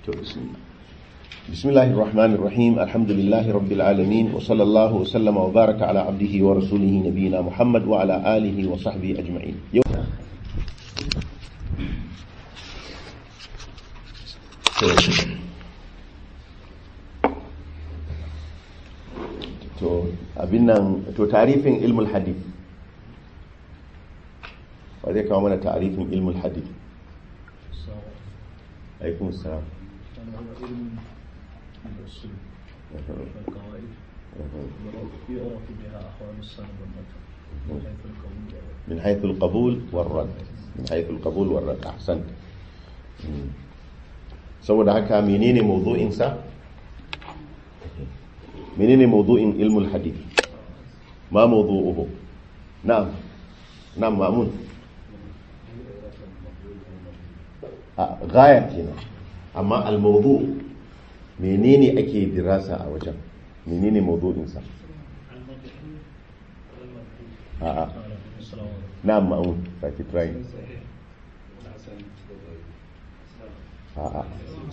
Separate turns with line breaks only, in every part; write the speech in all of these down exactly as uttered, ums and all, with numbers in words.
بسم الله الرحمن الرحيم. الحمد لله رب العالمين، وصلى الله وسلم وبارك على عبده ورسوله نبينا محمد وعلى آله وصحبه أجمعين. to abin nan to tarifin ilmul hadith, wa zai kawo mana tarifin ilmul hadith? alaikum assalam. من حيث القبول والرد من حيث القبول والرد أحسنت. saboda haka menene mawdu'in sa menene mawdu'in ilmul hadith? ma mawdu'uhu? na'am na'am ma'mun a gaya kenan, amma al-mawdu' menene ake dirasa a wajen, menene mawdu'in sa? a'a na'am ma'mun saki try a'a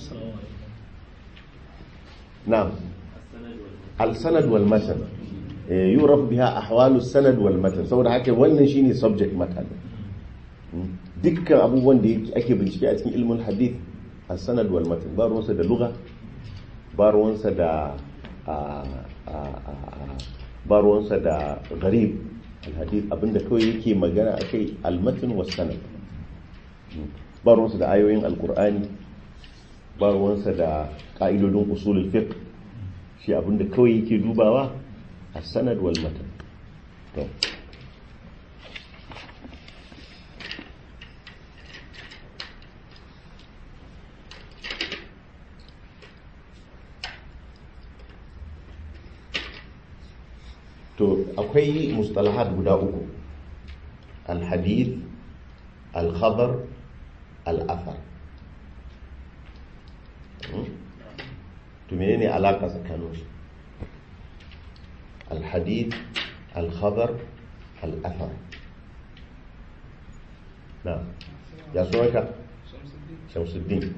نعم السند والمتن يعرف بها أحوال السند والمتن. saboda haka wannan shine subject matter. dukkan abubuwan da ake bincike a cikin ilmin hadith as-sanad wal matan, ba ruwansa da lugha, ba ruwansa da ba ruwansa da gharib al-hadith, abinda kawai yake magana akai al-matan was sanad. ba ruwansa da ayoyin al-qur'ani, ba ruwansa da ka'idodin usulul fiqh. shi abinda kawai yake dubawa as-sanad wal matan. to to akwai mustalahat guda uku: al-hadith, al-khabar, al-athar. to menene alaka tsakanin su? al-hadith, al-khabar, al-athar. na ya so ka Shamsuddin.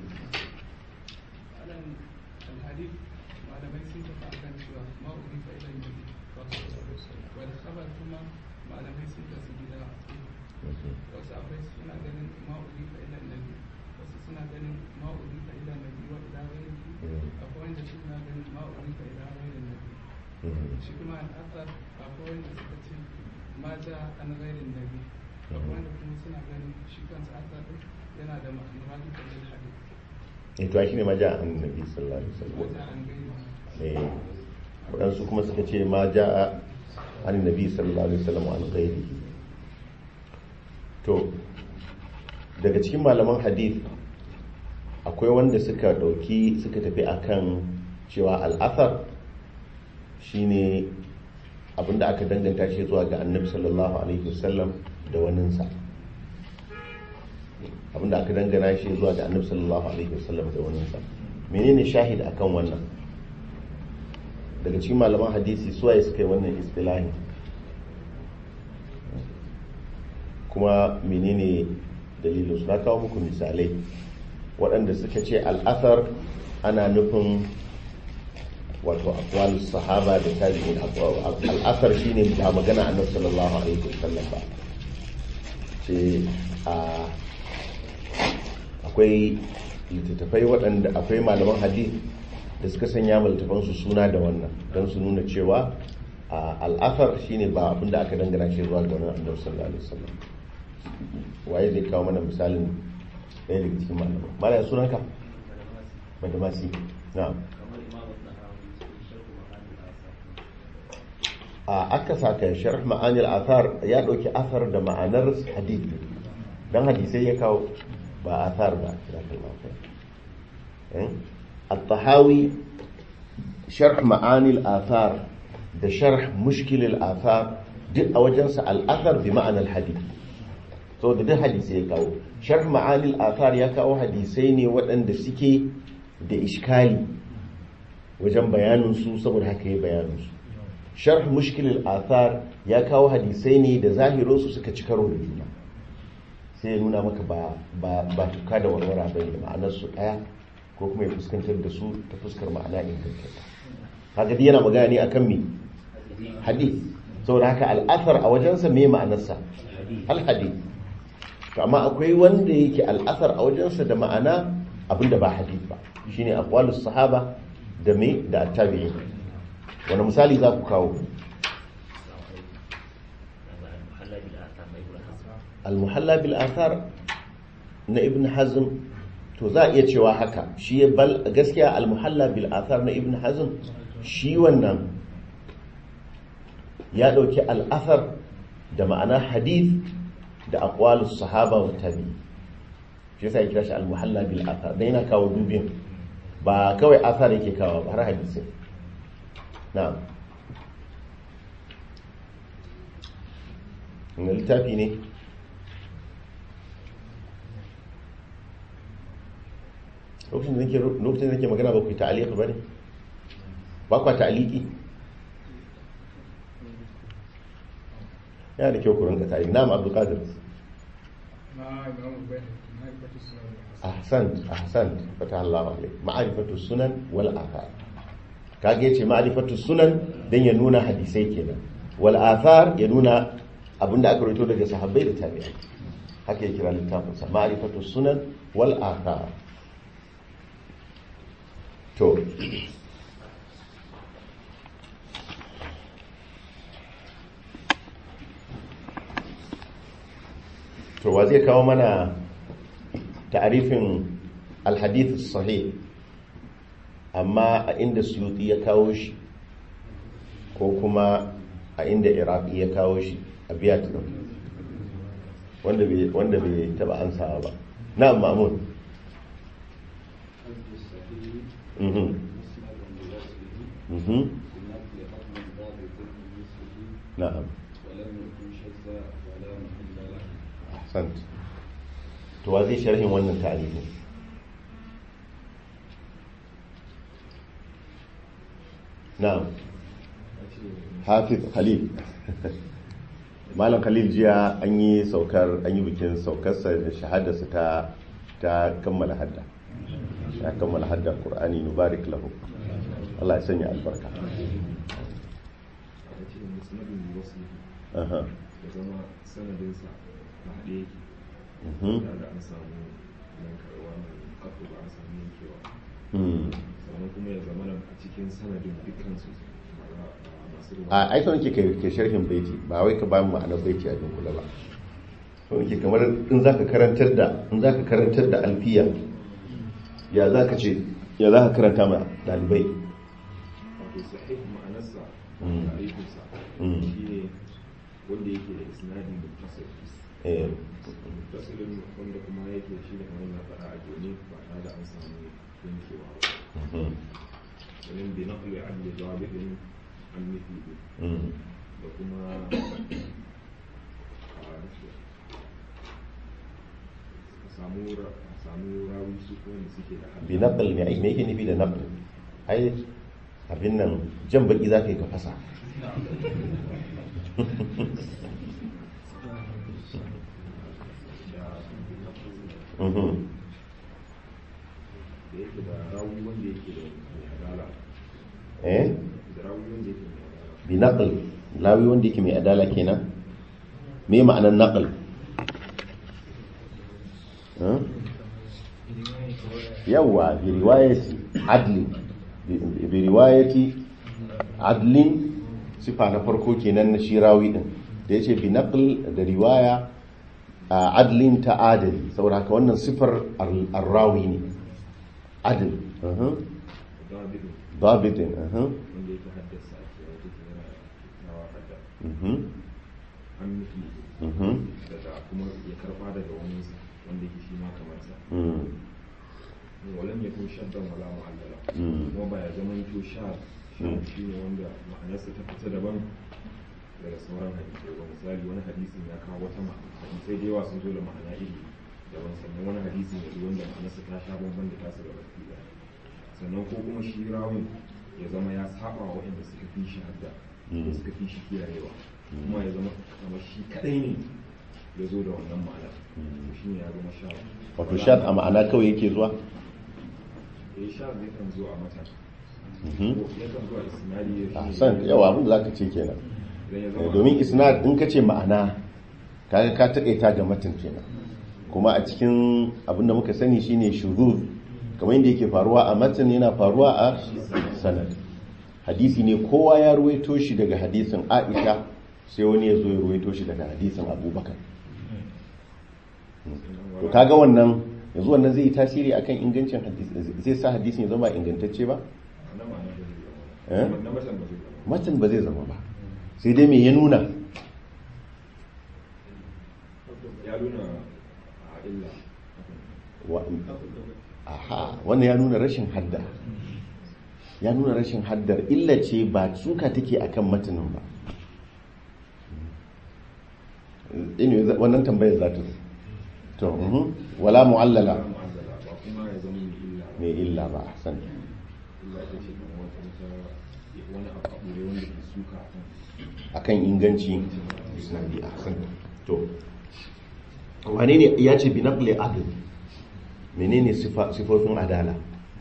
shi kuma al'asar akwai wanda suka ce mata an gairin nabi, akwai wanda kuma suna ganin shi kansa asar yana da ma'amurati da zai hadith.
eh to shi ne maja an nabi sallallahu alaihi wasallam. eh wadansu kuma suka ce maja an nabi sallallahu alaihi wasallam an gairi. to daga cikin malaman hadith akwai wanda suka dauki suka tafi akan cewa al'asar shine abinda aka danganta shi zuwa ga annabi sallallahu alaihi wasallam da waninsa, abinda aka dangana shi zuwa ga annabi sallallahu alaihi wasallam da waninsa. menene shahid akan wannan? daga cikin malaman hadisi suwaye suka yi wannan istilahi, kuma menene dalilin su? na kawo muku misalai waɗanda suka ce al'athar ana nufin wato aqwalus sahaba da tabi'in. al'athar shine ba magana annabi sallallahu alaihi wasallam ba. ce akwai littattafai waɗanda akwai malaman hadith da suka sanya littattafan su suna da wannan don su nuna cewa al'athar shine ba abinda aka dangana shi zuwa ga annabi sallallahu alaihi wasallam. waye zai kawo mana misalin ɗaya daga cikin malaman? malaya sunanka? madamasi. na'am. a aka saka sharh ma'anil athar ya dauki athar da ma'anar hadith, dan hadisai ya kawo ba athar ba. at-tahawi sharh ma'anil athar da sharh mushkil al-athar duk a wajensa al-athar bi ma'anar hadith. so da duk hadisai ya kawo. sharh ma'anil athar ya kawo hadisai ne waɗanda suke da iskali wajen bayanin su, saboda haka ya bayanin su. sharh mushkil al-athar ya kawo hadisai ne da zahirin su suka ci karo da juna, sai ya nuna maka ba ba ba tuka da warwara bane, ma'anar su daya ko kuma ya fuskantar da su ta fuskar ma'ana ingantacce. Haka dai yana magana ne akan me hadith, saboda haka al'athar a wajensa me ma'anarsa al-hadith. To amma akwai wanda yake al'athar a wajensa da ma'ana abinda ba hadith ba, shine aqwalus sahaba da me da at-tabi'in. Wani misali za ku kawo? al-muhalla bil athar na ibn hazm, to za a iya cewa haka shi ya bal gaskiya al-muhalla bil athar na ibn hazm shi wannan ya dauki al-athar da ma'ana hadith da aqwalus sahaba wa tabi, shi yasa ya kira shi al-muhalla bil athar dan yana kawo dubin, ba kawai athar yake kawo ba har hadisi. na'am, ne littafi ne lokacin da nake lokacin da nake magana ba ku yi ta'aliq ba ne, ba ku ta'aliki, yana da kyau ku rinka ta'aliki. na'am Abdul Qadir. ahsan ahsan fataha Allah alayk. ma'rifatu sunan wal athar, kage yace ma'rifatu sunan dan ya nuna hadisai kenan, wal athar ya nuna abinda aka rawaito daga sahabbai da tabi'ai. haka ya kira littafin sa ma'rifatu sunan wal athar. to to wa zai kawo mana ta'arifin al-hadith as-sahih amma a inda Suyuti ya kawo shi ko kuma a inda Iraqi ya kawo shi a biyat wanda bai wanda bai taba ansawa ba. na'am Ma'mun. mhm mhm na'am ahsant. to wa zai sharhin wannan ta'arifin? na'am Hafiz Khalil. Malam Khalil jiya an yi saukar an yi bikin saukarsa da shahadarsa ta ta kammala hadda ya kammala hadda Qur'ani, mubarak lahu, Allah ya sanya albarka. aha
ya zama sanadinsa na haɗe yake da an samu yankarwa mai kafu ba an samu yankewa, sannan kuma ya zama a cikin sanadin dukkansu masu ruwa.
a aito nake ke sharhin baiti, ba wai ka ba mu ma'anar baiti a dunkula ba. so nake kamar in zaka karantar da in zaka karantar da alfiya, ya zaka ce ya zaka karanta ma dalibai.
wato sahih ma'anarsa da aikinsa shine wanda yake da isnadi muttasil,
eh
muttasilin wanda kuma yake shi da kamar na faɗa a joni ba tare da an samu yankewa ba. sannan bi naqli adli zabidin an mithli da kuma samu samu rawi su kuma suke da hadisi.
bi naql ne ai me yake nufi da naql? ai abin nan jan baki zaka yi ka fasa.
da yake da rawi wanda yake da mai adala.
eh
da rawi wanda yake mai adala.
bi naql, lawi wanda yake mai adala kenan. me ma'anar naql? yawa bi riwayati adli, bi riwayati adlin, sifa na farko kenan na shi rawi din da yace bi naql, da riwaya adlin ta adali, saboda haka wannan sifar ar-rawi ne adl. uh-huh dabitin. uh-huh
wanda yake haddasa a cewa duk yana nawa hadda.
uh-huh
an mithli
uh-huh
daga kuma ya karba daga wani wanda yake shi ma kamar sa. walam yakun shaddan wala mu'allala, kuma ba ya zama to sha shi ne wanda ma'anarsa ta fita daban daga sauran hadisai ba. misali wani hadisin ya kawo wata ma'ana, hadisai da yawa sun zo da ma'ana iri daban, sannan wani hadisin ya zo wanda ma'anarsa ta sha bamban da tasu gaba ɗaya, sannan ko kuma shi rawin ya zama ya saba wa waɗanda suka fi shi hadda da suka fi shi kiyayewa, kuma ya zama kamar shi kadai ne ya zo da wannan ma'ana, shi ne ya zama sha.
wato shat a ma'ana kawai yake zuwa?
ya sha zai kan zo a mata
Mhm.
ya kan zo a isnadi ya
a san yawa abin da za ka ce kenan
idan ya
Eh,
zama
domin isnad in ka ce ma'ana kaga ka taƙaita ga matan kenan kuma a cikin abin da muka sani shine shuzuz kamar yadda yake faruwa a matan yana faruwa a sanad hadisi ne kowa ya ruwaito shi daga hadisin Aisha sai wani ya zo ya ruwaito shi daga hadisin Abubakar to kaga wannan yanzu wannan zai yi tasiri akan ingancin hadisi zai sa hadisin ya zama ingantacce ba
na ma'ana ba zai
Eh?
zama na matan ba zai zama
matan ba zai zama ba sai dai me ya nuna
ya nuna a illa
Wa- aha wannan ya nuna rashin hadda ya nuna rashin haddar illa ce ba suka take akan matanin ba Anyway, za- wannan tambayar za ta zo to mhm. wala mu'allala
ba mu'azzala ba kuma ya zama mai illa ba
mai illa ba san
illa ita ce kamar wata wata wani abu a ɓoye wanda ke suka a kan
akan inganci isnadi a san to wane ne ya ce binaqli adl menene sifa sifofin adala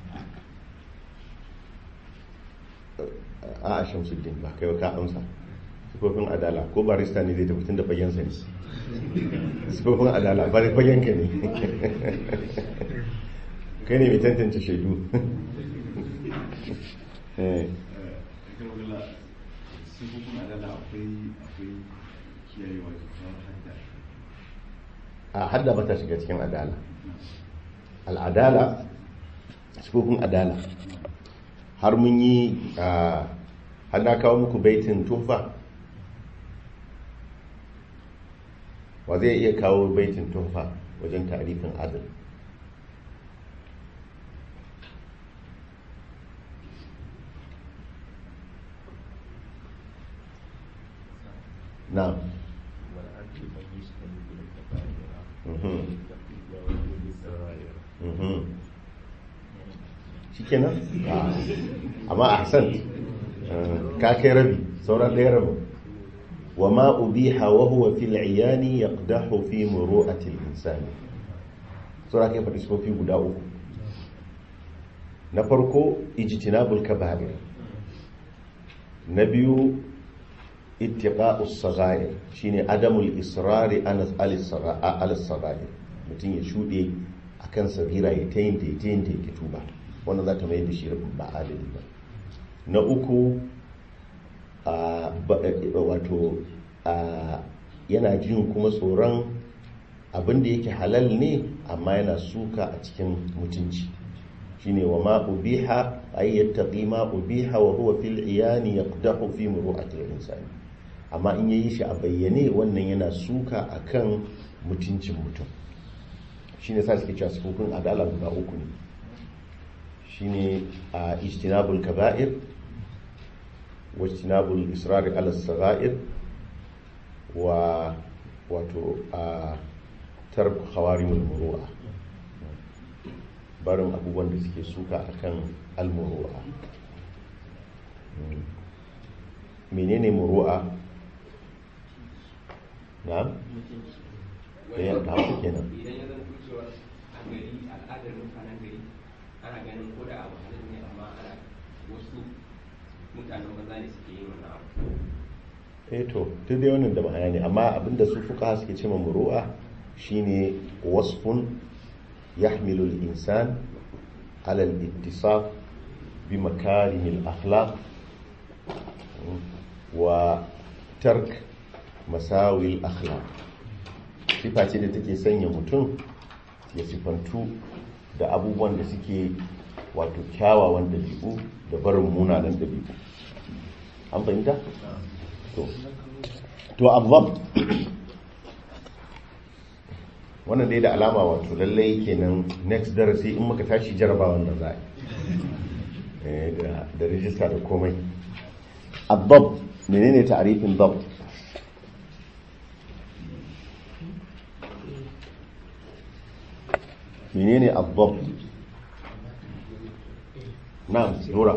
a a shamsuddin ba kai ka amsa sifofin adala ko barista ne zai tafi tun da fagen sa ne sifofin adala ba fagen ka ne kai ne mai tantance shaidu eh
kan wala sifofin adala akwai akwai kiyayewa da kamar hadda
a hadda ba ta shiga cikin adala al'adala sifofin adala har mun yi a hada kawo muku baitin tufa wa zai iya kawo baitin tufa wajen tarifin adal na shi kenan amma a hassan ka kai rabi sauran ɗaya rabi wa ma ubiha wa huwa fil iyani yaqdahu fi muru'ati al-insani sura kai faɗi sofi guda uku na farko ijtinabul kaba'ir na biyu ittiqa'us saghair shine adamul israri ala al-saghair mutum ya shuɗe akan sabira ya tayin da ya tayin da ya tuba wannan za ta mai da shi ba adali ba na uku a wato yana jin kuma tsoron abin da yake halal ne amma yana suka a cikin mutunci shine wa ma ubiha ay yattaqi ma ubiha wa huwa fil iyani yaqdahu fi muru'ati al-insani amma in yayi shi a bayyane wannan yana suka akan mutuncin mutum shine sa suke cewa sifofin adala guda uku ne shine a ijtinabul kaba'ir wa ijtinabul israr ala as-sagha'ir wa wato a tark khawarimul muru'a barin abubuwan da suke suka akan al-muru'a menene muru'a na'am ya ta hausa kenan
idan ya zama cewa a gari al'adar mutanen gari ana ganin ko da abu halin ne amma ana wasu mutanen maza ne suke yin wannan abu
eh to duk dai wannan da ma'ana ne amma abinda su fuka suke cewa muru'a shine wasfun yahmilu al-insan ala al-ittisaf bi makarim al-akhlaq wa tark masawi al-akhlaq sifa ce da take sanya mutum ya sifantu da abubuwan da suke wato kyawawan dabi'u da barin munanan dabi'u an fahimta to to azzab wannan dai da alama wato lallai kenan next darasi in muka tashi jarabawan da za a yi da rijista da komai azzab menene ta'arifin dab menene azzab na'am nura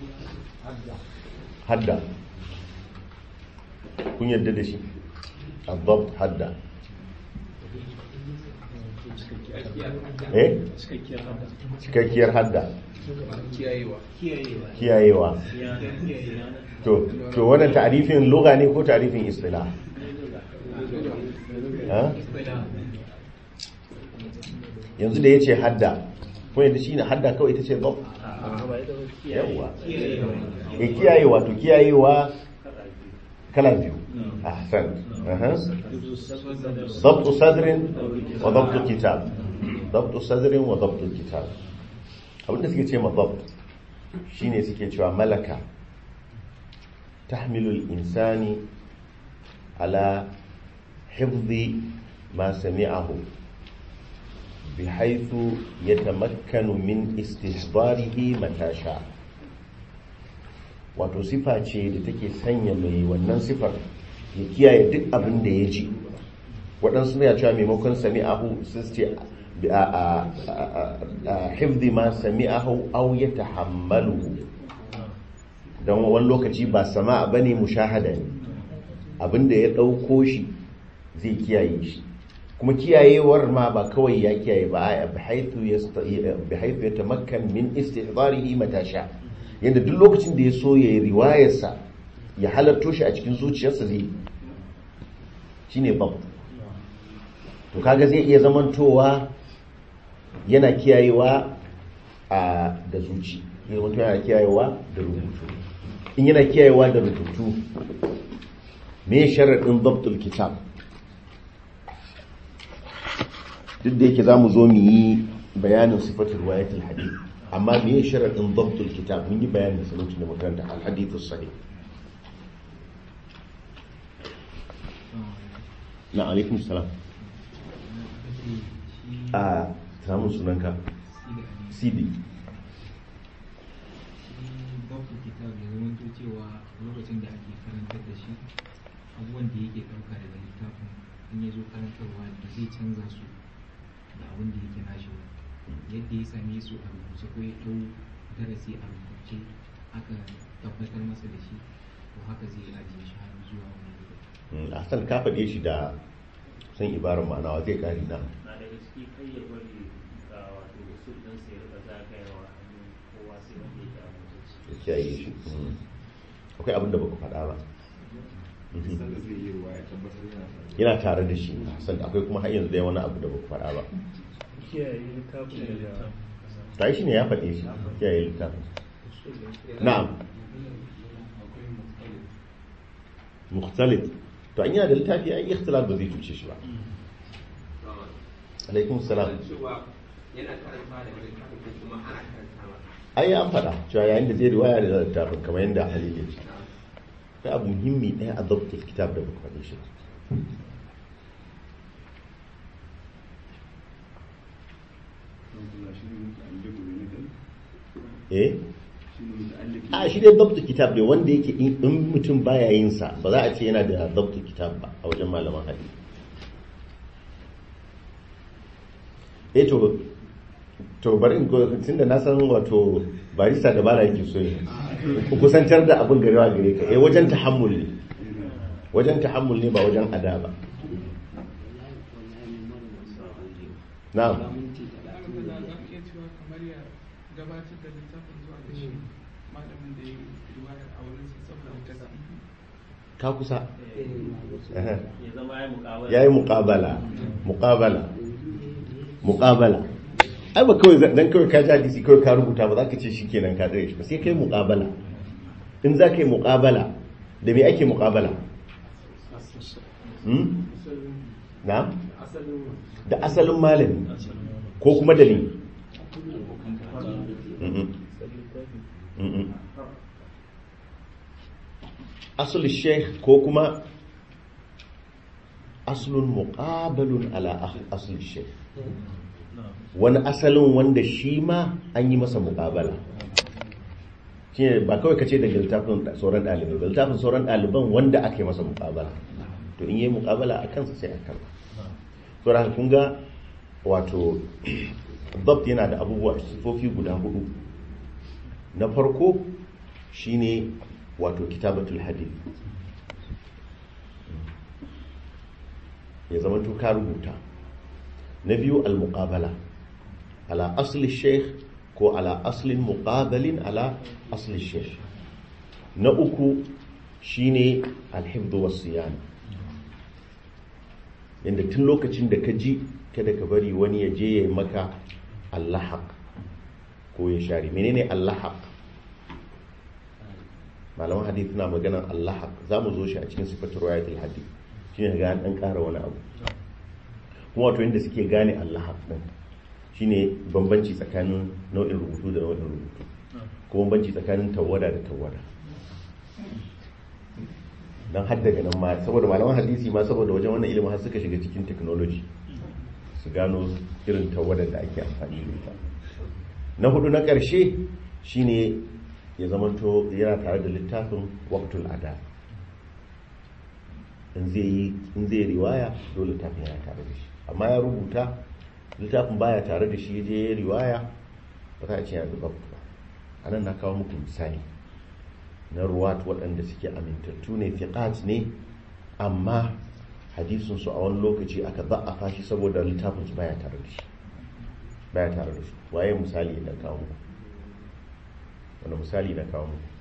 hadda kun yadda da shi azzab hadda eh cikakkiyar hadda
kiyayewa
kiyayewa to to wannan ta'rifin lugha ne ko ta'rifin istilah ha yanzu da yace hadda ko yanda shine hadda kawai ita ce dhab yawa eh kiyayewa to kiyayewa kala biyu ahsan aha ضبط صدر وضبط كتاب ضبط صدر وضبط الكتاب abinda suke ce ma dabt shine suke cewa malaka tahmilu al-insani ala hifdhi ma sami'ahu bihaythu yatamakkanu min istihdarihi mata sha wato sifa ce da take sanya mai wannan sifar ya kiyaye duk abin da ya ji waɗansu ne ya cewa maimakon sami'ahu su ce hifdi ma sami'ahu aw yatahammaluhu dan wani lokaci ba sama'a bane mushahada ne abinda ya dauko shi zai kiyaye shi kuma kiyayewar ma ba kawai ya kiyaye ba a bihaythu bihaythu yatamakkan min istihdarihi mata sha yanda duk lokacin da ya so yayi riwayarsa ya halarto shi a cikin zuciyarsa zai shine bab to kaga zai iya zamantowa yana kiyayewa a da zuci yana yana kiyayewa da rubutu in yana kiyayewa da rubutu me sharadin dabtul kitab duk da yake zamu zo mu yi bayanin sifatul riwayatul hadith amma me sharadin dabtul kitab mun yi bayanin sa lokacin da makaranta al hadithus sahih na alaikum salam a samun sunanka cd
babu kitab da zaman to cewa lokacin da ake karantar da shi abubuwan da yake ɗauka daga littafin in ya zo karantarwa da zai canza su da abin da yake nashi yadda ya same su a rubuce ko ya ɗau darasi a rubuce aka tabbatar masa da shi to haka zai ajiye shi har zuwa wani lokaci.
a san ka faɗe shi da san ibarar ma'anawa zai ƙari na
na daga ciki kai ya bari ga wato usul ɗin sai rika zagayawa hannun kowa sai wanda yake a motocci
da kiyaye shi akwai abin da baka faɗa ba
sanda zai yi ruwa ya tabbatar yana tare
yana tare da shi san akwai kuma har yanzu dai wani abu da baka faɗa ba
kiyaye littafin da
ta shi ne ya faɗe shi kiyaye littafin na'am mukhtalif to an yana da littafi ai ikhtilaf ba zai cuce shi ba alaikum salam
cewa yana karanta da littafin ko kuma ana karanta ba
ai an faɗa cewa yayin da zai riwaya da littafin kamar yadda halil ya ce sai abu muhimmi ɗaya a dabtul kitab da baka faɗe shi eh a shi dai dabtul kitab ne wanda yake in mutum baya yin sa ba za a ce yana da dabtul kitab ba a wajen malaman hadisi eh to to bari in tun da na san wato barista da bara yake so ne ku kusantar da abin garewa gare ka eh wajen tahammul ne wajen tahammul ne ba wajen ada ba na'am
gabatar da littafin zuwa da shi malamin da ya yi riwayar a wurin saboda kaza
ka kusa
ya zama ya muƙabala
yayi muqabala muqabala muqabala ai ba kawai dan kawai ka ji hadisi kawai ka rubuta ba za ka ce shikenan ka dare shi ba sai kai muqabala in za ka yi muqabala da me ake muqabala hmm na da asalin malami ko kuma dalili asul sheikh ko kuma aslun muqabalun ala asul sheikh wani asalin wanda shi ma an yi masa muqabala shine ba kawai kace daga littafin sauran dalibai ba littafin sauran daliban wanda ake masa muqabala to in yi muqabala a kansa sai a karba to da kun ga wato dabt yana da abubuwa sifofi guda hudu na farko shine wato kitabatul hadith ya zama to ka rubuta na biyu al-muqabala ala asli sheikh ko ala aslin muqabalin ala asli sheikh. Na uku shine al-hifdh was-siyana, inda tun lokacin da ka ji kada ka bari wani ya je ya maka allahaq ko ya share. menene allahaq? malaman hadith na maganar allahaq, za mu zo shi a cikin sifatar riwayatul hadith, shine ga an ƙara wani abu. kuma wato yadda suke gane allahaq din shine bambanci tsakanin nau'in rubutu da nau'in rubutu, ko bambanci tsakanin tawada da tawada. don har daga nan ma saboda malaman hadisi ma saboda wajen wannan ilimin har suka shiga cikin technology su gano irin tawadar da ake amfani da ita. Na hudu na ƙarshe shine ya zamanto yana tare da littafin waqtul ada. in zai yi in zai riwaya dole littafin yana tare da shi, amma ya rubuta littafin baya tare da shi je ya riwaya ba za a ce ya zuba ba. anan na kawo muku misali na ruwat waɗanda suke amintattu ne, fiqat ne, amma hadisin su a wani lokaci aka za'afa shi saboda littafin su baya tare da shi baya tare da su. waye misali na kawo muku? wani misali na kawo muku?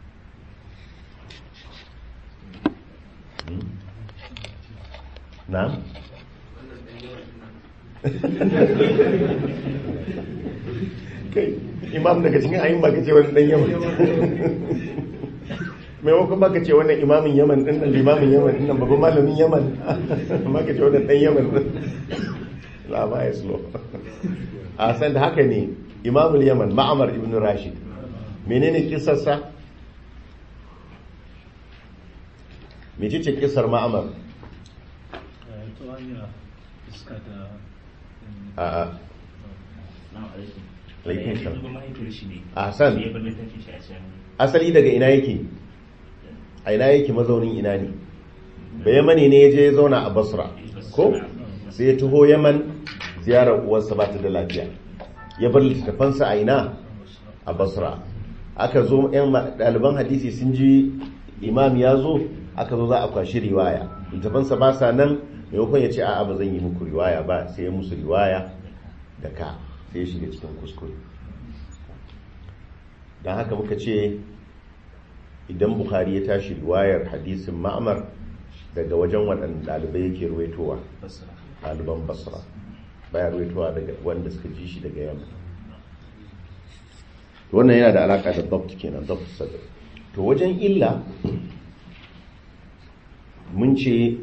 na? kai imam daga cikin ayin ba ka ce wani dan yaman maimakon ba ka ce wannan imamin yaman din nan limamin yaman din nan babban malamin yaman ba ka ce wannan dan yaman din la ba ya slow a san da haka ne. imamul yaman ma'amar ibn rashid, menene kisarsa? mece ce kisar ma'amar? a a san asali daga ina yake? a ina yake mazaunin ina ne? bayamani ne ya je ya zauna a basra ko sai ya taho yaman ziyarar uwarsa ba ta da lafiya, ya bar littattafansa a ina? a basra. aka zo yan ɗaliban hadisi sun ji imam ya zo, aka zo za a kwashi riwaya, littattafansa ba sa nan, maimakon ya ce a'a ba zan yi muku riwaya ba, sai ya musu riwaya da ka, sai ya shiga cikin kuskure. don haka muka ce idan Bukhari ya tashi riwayar hadisin ma'amar daga wajen waɗanda ɗalibai yake ruwaitowa, ɗaliban basra, baya ruwaitowa daga wanda suka ji shi daga yamma. wannan yana da alaƙa da dabt kenan, dabt sadr. to wajen illa mun ce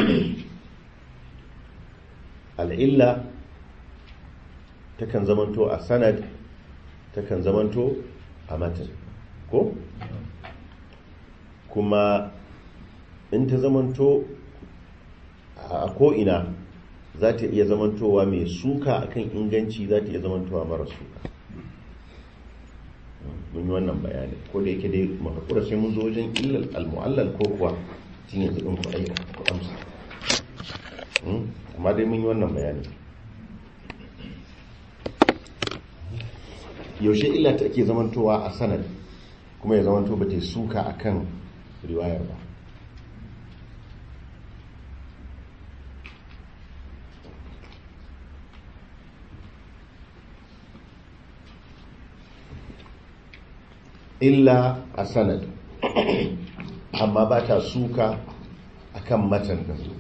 al'illa takan zamanto a sanad, takan zamanto a matan, ko? kuma in ta zamanto a ko'ina za ta iya zamantowa mai suka akan inganci, za ta iya zamantowa mara suka. mun yi wannan bayani, ko da yake dai makakura sai mun zo wajen illal al-mu'allal ko kuwa tun yanzu ɗin ku aika ku amsa, amma dai mun yi wannan bayani. yaushe illa ta ke zamantowa a sanad kuma ya zamanto ba ta suka akan riwayar ba? illa a sanad amma ba ta suka akan matan da su.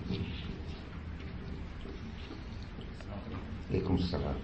alaikum salam.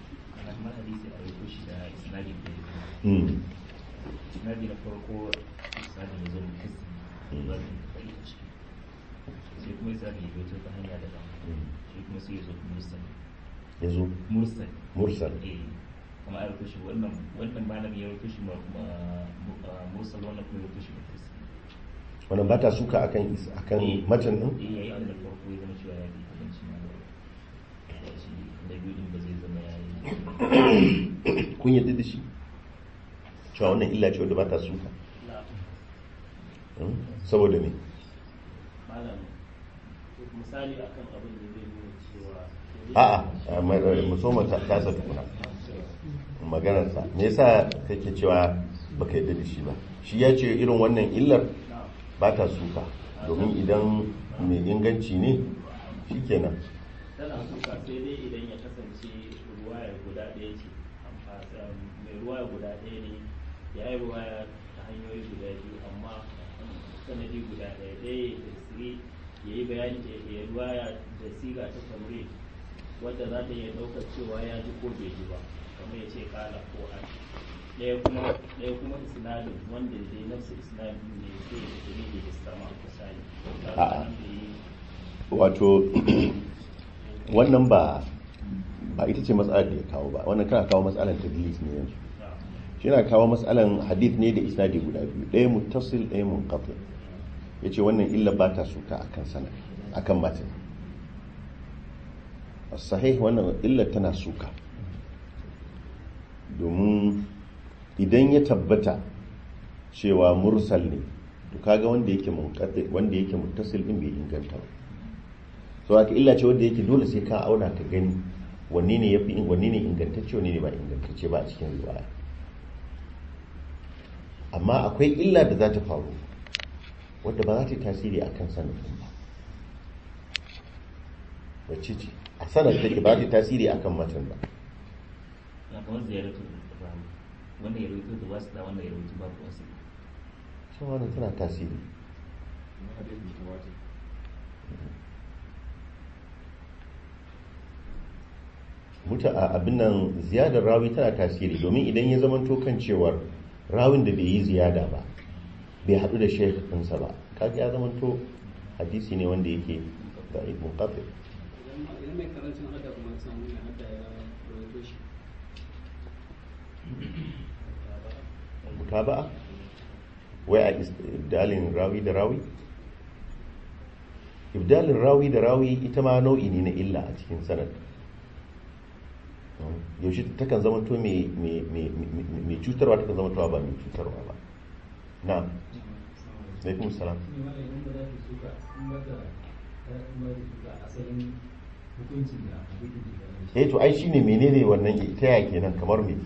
Isnadi na farko isnadi ya zo mutum ba zai faɗi a ciki, sai kuma isnadi ya zo ta hanya daban, sai kuma sai ya zo mursal.
ya zo
mursal
mursal
eh kuma a rubuce wannan wannan malami ya rubuce ma mursal, wannan kuma ya rubuce mursal.
wannan ba ta suka akan akan matan din?
eh yayi da farko ya zama cewa ya bi kudanci ma shi da biyu din ba zai zama yayi.
kun yadda da shi cewa wannan illa ce wadda ba ta suka? saboda ne?
malam misali akan abin da zai nuna cewa
a'a musamman ta tasa tukuna maganarsa me yasa kake cewa baka yadda da shi ba? shi ya ce irin wannan illar ba ta suka, domin idan mai inganci ne shi kenan
tana suka sai dai idan ya kasance ruwayar guda ɗaya ce mai ruwaya guda ɗaya ne ya yi ruwaya ta hanyoyi guda biyu amma sanadi guda ɗaya ɗaya da siri ya yi bayani da ya ruwaya da siga ta tamri wadda za ta iya ɗaukar cewa ya ji ko bai ji ba kamar ya ce kala ko an ɗaya kuma ɗaya kuma isnadin wanda dai nafsu isnadin ne sai ya tafi da istama misali
wato wannan ba ba ita ce matsalar da ya kawo ba, wannan kana kawo matsalar tadlis ne yanzu. Shi yana kawo matsalar hadith ne da isnadi guda biyu, ɗaya muttasil ɗaya munqati. Yace wannan illa ba ta suka akan sanad akan matan. As-sahih wannan illa tana suka. Domin idan ya tabbata cewa mursal ne, to kaga wanda yake munqati wanda yake muttasil din bai inganta ba. So haka illa ce wanda yake dole sai ka auna ka gani wanne ne yafi wanne ne ingantacce wanne ne ba ingantacce ba a cikin riwaya. Amma akwai illa da za ta faru wadda ba za ta yi tasiri akan sanadin ba. Wacce ce? A sanad take ba ta yi tasiri akan matan ba.
Na kamar ziyaratu rawi wanda ya rubuta da wasu da wanda ya rubuta babu wasu.
Shin wannan tana tasiri? Muta a abin nan ziyadar rawi tana tasiri domin idan ya zama to kan cewar rawin da bai yi ziyada ba bai haɗu da shaykh ɗinsa ba kaga ya zama to hadisi ne wanda yake da ibn qatil.
Idan mai karancin hada kuma samu ya hada ya rawaito shi
mutaba'a wai a ibdalin rawi da rawi ibdalin rawi da rawi ita ma nau'i ne na illa a cikin sanad. Yaushe takan zama to mai cutarwa takan zama to ba mai cutarwa ba. Na alaikum salam. Eh to ai shine menene wannan ta yaya kenan kamar me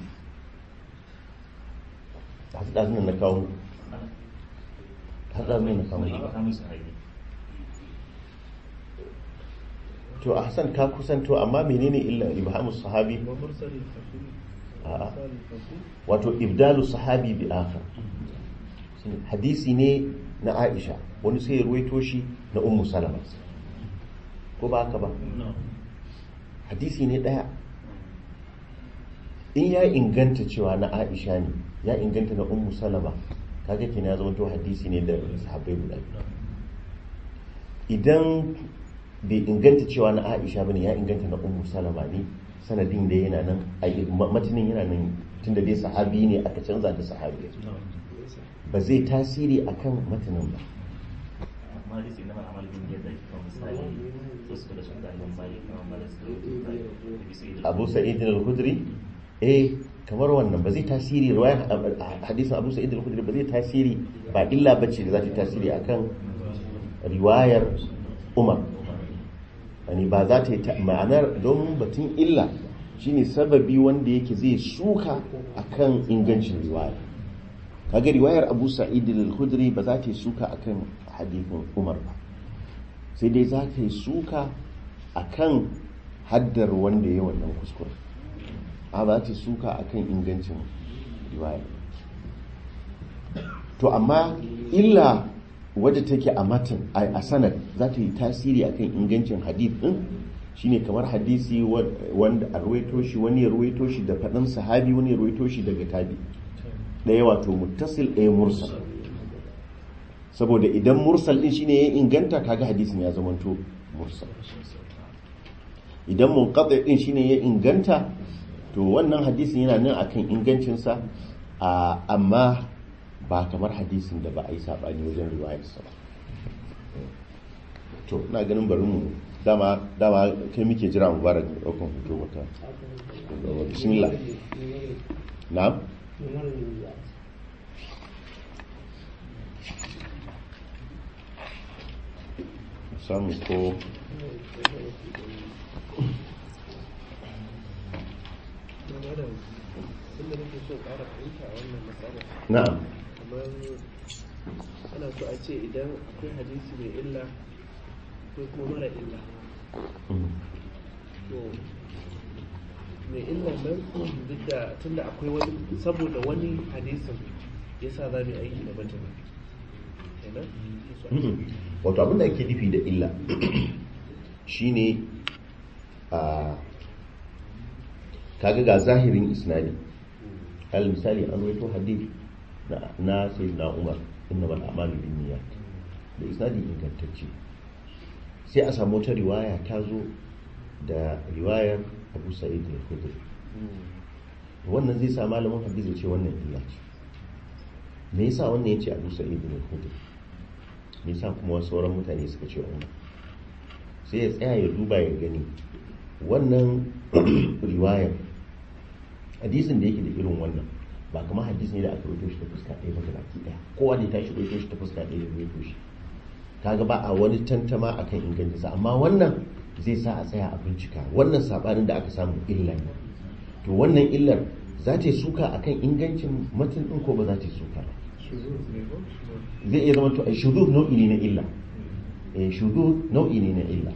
hadazin na kawo hadazin na kawo to a Hassan ka kusanto amma menene illa ibhamu sahabi a'a wato ibdalu sahabi bi akhar hadisi ne na Aisha wani sai ya ruwaito shi na Ummu Salama ko ba haka ba hadisi ne daya in ya inganta cewa na Aisha ne ya inganta na Ummu Salama kaga kenan ya zama to hadisi ne da sahabbai guda idan bai inganta cewa na Aisha bane ya inganta na Ummu Salama ne sanadin da yana nan matinin yana nan tunda dai sahabi ne aka canza da sahabi ba zai tasiri akan matanin ba.
amma dai sai na amal bin yadda kuma misali to su da sun da mali kuma mala
Abu Sa'id al-Khudri eh kamar wannan ba zai tasiri riwayar hadisin Abu Sa'id al-Khudri ba zai tasiri ba illa bace da za ta tasiri akan riwayar Umar. Yani ba za ta yi ma'anar don batun illa shine sababi wanda yake zai suka akan ingancin riwaya. Kaga riwayar Abu Sa'id al-Khudri ba za ta yi suka akan hadithin Umar ba, sai dai za ta yi suka akan haddar wanda ya wannan kuskure, a ba ta yi suka akan ingancin riwaya. To amma illa wadda take a matan a sanad za ta yi tasiri akan ingancin hadith din shine kamar hadisi wanda a ruwaito shi wani ya ruwaito shi da faɗin sahabi wani ya ruwaito shi daga tabi ɗaya wato muttasil ɗaya mursal. Saboda idan mursal din shine ya inganta kaga hadisin ya zamanto mursal, idan munqati din shine ya inganta to wannan hadisin yana nan akan ingancinsa amma ba kamar hadisin da ba a yi saɓani wajen riwayarsa ba. To ina ganin bari mu dama dama kai muke jira mu bara ɗaukan hoto maka. Bismillah. Na'am. Samu ko na'am.
Ana so a ce idan akwai hadisi mai illa ko kuma mara illa to mai illan nan duk da tunda akwai wani saboda wani hadisin yasa za mu yi aiki da matan kenan
wato abin da ake nufi da illa shine a kaga ga zahirin isnadi al misali an rawaito hadith na sayyidina Umar innamal a'malu binniyat da isnadi ingantacce sai a samu wata riwaya ta zo da riwayar Abu Sa'id al-Khudri wannan zai sa malamin hadisi ya ce wannan illa ce me yasa wannan yace Abu Sa'id al-Khudri me yasa kuma sauran mutane suka ce Umar sai ya tsaya ya duba ya gani wannan riwayar hadisin da yake da irin wannan ba kamar hadisi ne da aka rubuto shi ta fuska ɗaya ba ga baki ɗaya kowa ne ta shi rubuto shi ta fuska ɗaya ya rubuto shi kaga ba a wani tantama akan ingancinsa amma wannan zai sa a tsaya a bincika wannan sabanin da aka samu illa ne to wannan illar za ta yi suka akan ingancin matan ɗin ko ba za ta yi suka ba zai iya zama to ai shudud nau'i ne na illa eh shudud nau'i ne na illa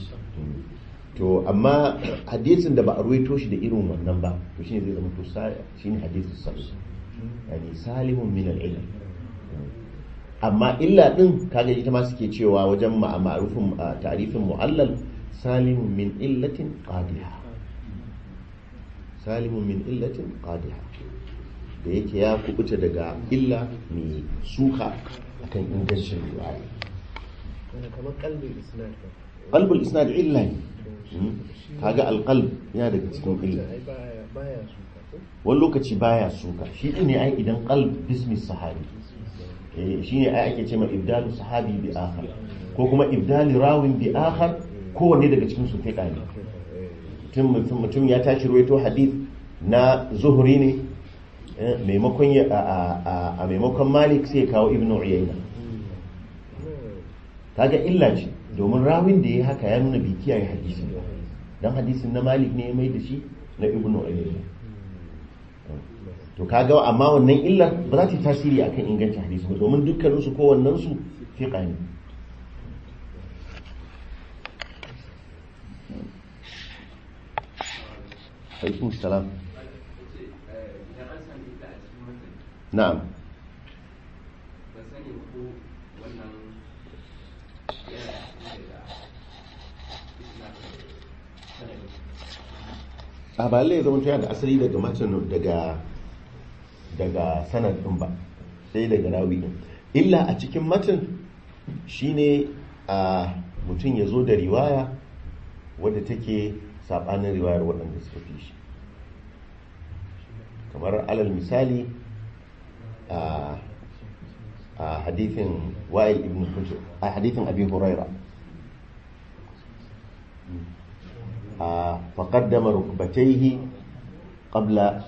to amma hadisin da ba a ruwaito shi da irin wannan ba to shine zai zama to shine hadisin sahih yani salimun min al-ilm amma illa din kaga ita ma suke cewa wajen ma'rufin ta'rifin mu'allal salimun min illatin qadiha salimun min illatin qadiha da yake ya kubuta daga illa mai suka akan ingancin riwaya
kamar qalbul isnad
qalbul isnad illa ne kaga alqalb yana daga cikin illa
baya suka
wani lokaci baya suka shi ne ai idan qalb bismi sahabi eh shine ai ake cewa ibdalu sahabi bi akhar ko kuma ibdali rawin bi akhar kowanne daga cikin su fiqa ne mutum mutum ya tashi ruwaito hadith na zuhri ne maimakon ya a maimakon malik sai ya kawo ibnu uyayna kaga illa ce domin rawin da ya haka ya nuna bai kiyaye hadisi dan hadisin na malik ne ya mai da shi na ibnu uyayna to kaga amma wannan illar ba za ta yi tasiri akan ingancin hadisi ba domin dukkanin su kowannen su fiqa ne alaikum salam na'am a ba lai zama yana da asali daga matan daga daga sanad din ba sai daga rawi din illa a cikin matan shine a mutum ya zo da riwaya wadda take sabanin riwayar waɗanda suka fi shi kamar alal misali a a hadithin wa'il ibn hujr a hadithin abi huraira a faqaddama rukbatayhi qabla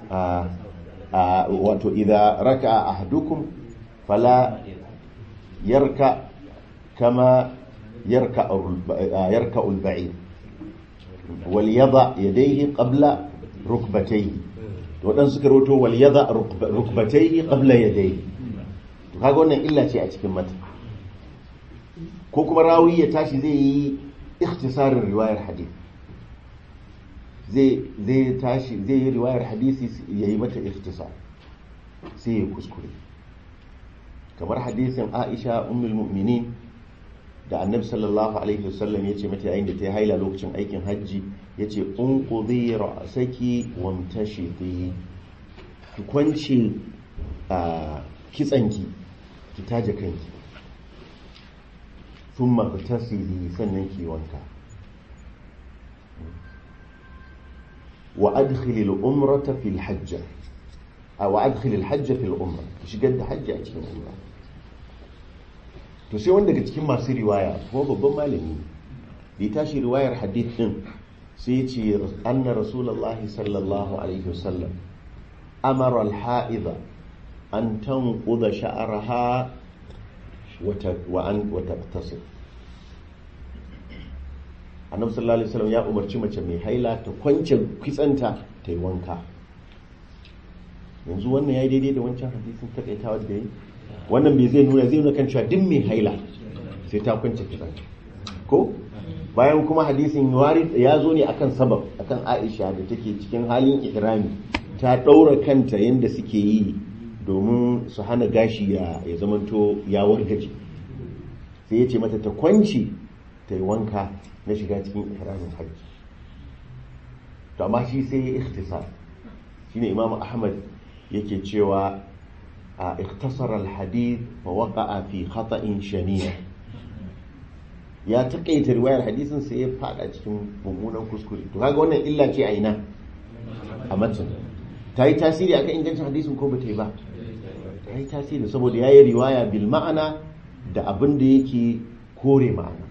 wato idza raka'a ahadukum fala yarka kama yarka yarka al-ba'ir wal yada yadayhi qabla rukbatayhi to dan suka roto wal yada rukbatayhi qabla yadayhi to kaga wannan illa ce a cikin mata ko kuma rawi ya tashi zai yi ikhtisarin riwayar hadith zai zai tashi zai yi riwayar hadisi yayi mata ikhtisar sai ya kuskure kamar hadisin Aisha ummul mu'minin da annabi sallallahu alaihi wasallam yace mata yayin da ta yi haila lokacin aikin hajji yace unqudhi ra'saki wamtashiti ki kwance a kitsanki ki taje kanki thumma tasili sannan ki wanka wa adkhili al-umrata fi al-hajj aw adkhili al-hajj fi al-umra shigar da hajji a cikin umra to sai wanda daga cikin masu riwaya ko babban malami da ya tashi riwayar hadith din sai ya ce anna rasulullahi sallallahu alaihi wasallam amara al-ha'idha an tanquda sha'raha wa an wa taqtasir annabi sallallahu alaihi wasallam ya umarci mace mai haila ta kwance kitsanta ta yi wanka yanzu wannan yayi daidai da wancan hadisin takaitawa da yayi wannan bai zai nuna zai nuna kan cewa duk mai haila sai ta kwance kitsanta ko bayan kuma hadisin wari ya zo ne akan sabab akan Aisha da take cikin halin ihrami ta daura kanta yanda suke yi domin su hana gashi ya ya zamanto ya wargaje sai ya ce mata ta kwanci ta yi wanka na shiga cikin ihramin hajji to amma shi sai ya ikhtisar shine Imam Ahmad yake cewa a ikhtasara al-hadith fa waqa'a fi khata'in shani'a ya taƙaita riwayar hadisin sai ya fada cikin mummunan kuskure to kaga wannan illa ce a ina a matan ta yi tasiri akan ingancin hadisin ko bata yi ba ta yi tasiri saboda ya yi riwaya bil ma'ana da abin da yake kore ma'ana